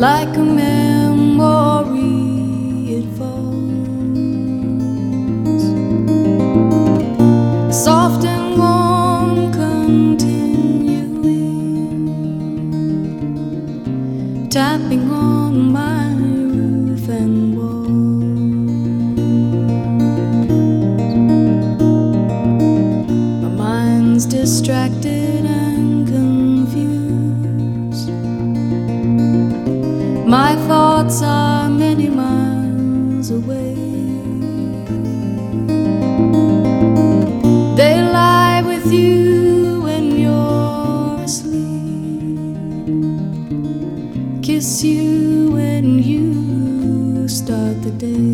like a memory it falls, soft and warm continuing, tapping on my roof and walls. My mind's distracted and confused, my thoughts are many miles away. They lie with you when you're asleep, kiss you when you start the day.